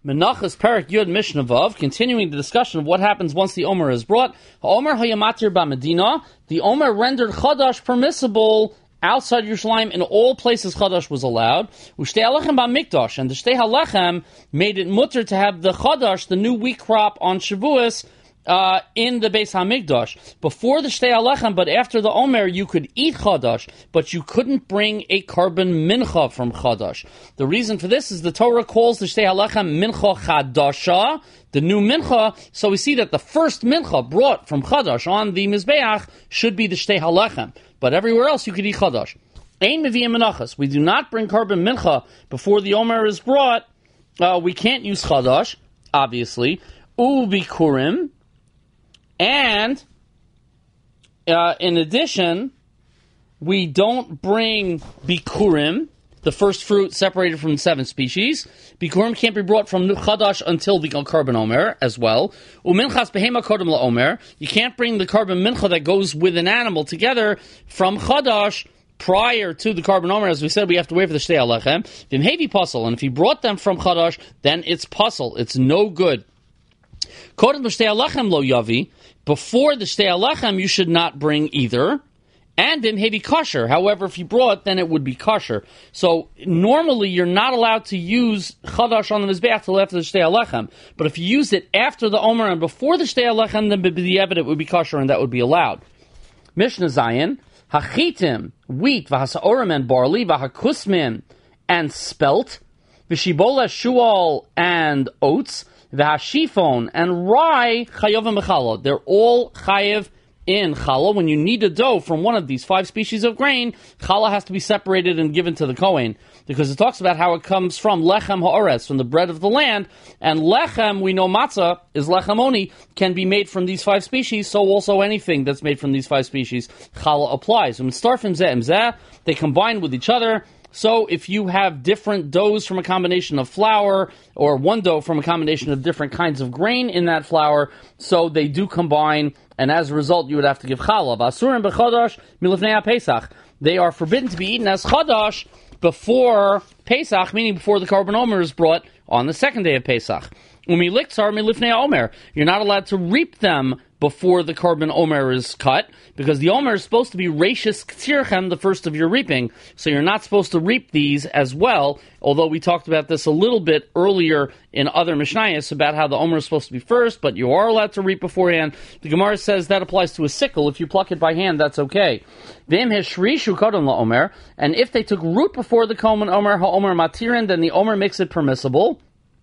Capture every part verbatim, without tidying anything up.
Menachos Perik Yud Mishnah Vav, continuing the discussion of what happens once the Omer is brought. Omer Hayamatir B'Medina, the Omer rendered Chadash permissible outside Yerushalayim. In all places Chadash was allowed. Ushtei Halechem B'Mikdash, and the Shtei Halechem made it mutter to have the Chadash, the new wheat crop on Shavuos, Uh, in the Beis HaMikdash. Before the Shtei Halechem, but after the Omer, you could eat Chadash, but you couldn't bring a carbon mincha from Chadash. The reason for this is the Torah calls the Shtei Halechem mincha chadasha, the new mincha, so we see that the first mincha brought from Chadash on the Mizbeach should be the Shtei Halechem, but everywhere else you could eat Chadash. Ein Meviyim Menachos, we do not bring carbon mincha before the Omer is brought. Uh, we can't use Chadash, obviously. Ubikurim, and uh, in addition, we don't bring bikurim, the first fruit separated from seven species. Bikurim can't be brought from Chadash until the carbon omer as well. Uminchas behema kodem laomer. You can't bring the carbon mincha that goes with an animal together from Chadash prior to the carbon omer. As we said, we have to wait for the Shtei Halechem. V'imhevi pasal, and if he brought them from Chadash, then it's pasal. It's no good. Kodem l'Shtei Halechem lo yavi. Before the Shtei Halechem, you should not bring either. And in heavy kosher. However, if you brought, then it would be kosher. So normally, you're not allowed to use Chadash on the Mizbeach till after the Shtei Halechem. But if you use it after the Omer and before the Shtei Halechem, then b'diavad it would be kosher and that would be allowed. Mishnah Zayin, Hachitim, wheat, v'hasaorim and barley, v'hakusmin and spelt, v'shibola shual and oats, v'hashifon and rye, chayav and mechala. They're all chayav in challah. When you need a dough from one of these five species of grain, challah has to be separated and given to the kohen, because it talks about how it comes from lechem ha'oretz, from the bread of the land, and lechem, we know matzah is lechem oni, can be made from these five species, so also anything that's made from these five species, challah applies. When starfim zeh im zeh, they combine with each other. So if you have different doughs from a combination of flour, or one dough from a combination of different kinds of grain in that flour, so they do combine, and as a result, you would have to give challah. Asurim b'chadash milifnei Pesach. They are forbidden to be eaten as chadash before Pesach, meaning before the carbon omer is brought on the second day of Pesach. Umiliktzar milifnei omer. You're not allowed to reap them before the carbon omer is cut, because the omer is supposed to be reishis k'tirchem, the first of your reaping, so you're not supposed to reap these as well, although we talked about this a little bit earlier in other mishnayos about how the omer is supposed to be first, but you are allowed to reap beforehand. The Gemara says that applies to a sickle. If you pluck it by hand, that's okay. V'im heshrishu kodem la'omer, and if they took root before the carbon omer ha'omer matirin, then the omer makes it permissible.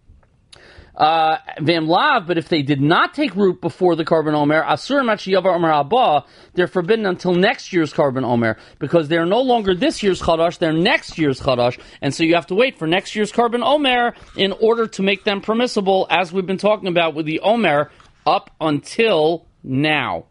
Uh, lav, but if they did not take root before the carbon omer, asur machiyavar omer haba, they're forbidden until next year's carbon omer, because they're no longer this year's chadash, they're next year's chadash, and so you have to wait for next year's carbon omer in order to make them permissible, as we've been talking about with the omer up until now.